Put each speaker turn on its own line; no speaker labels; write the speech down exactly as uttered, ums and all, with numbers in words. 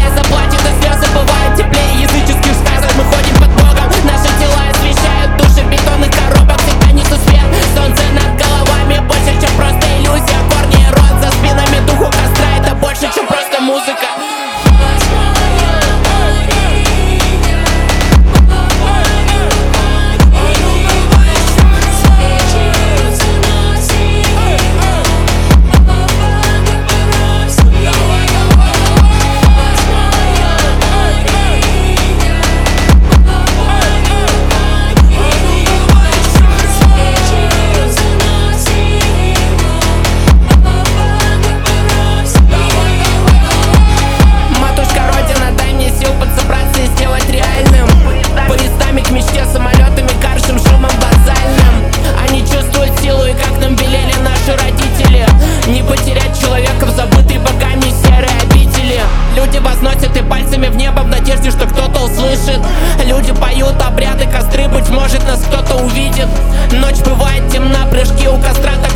быстрее заплатит, и слезы бывают теплее языческих сказок. Мы ходим под Богом, наши тела освещают души бетонных коробок. Всегда несу свет, солнце над головами больше, чем просто иллюзия. Корни и рот за спинами, духу костра это больше, чем просто музыка. Самолетами, каршем, шумом базальным. Они чувствуют силу, и как нам велели наши родители, не потерять человека в забытой богами серой обители. Люди возносят и пальцами в небо в надежде, что кто-то услышит. Люди поют обряды, костры, быть может нас кто-то увидит. Ночь бывает темна, прыжки у костра так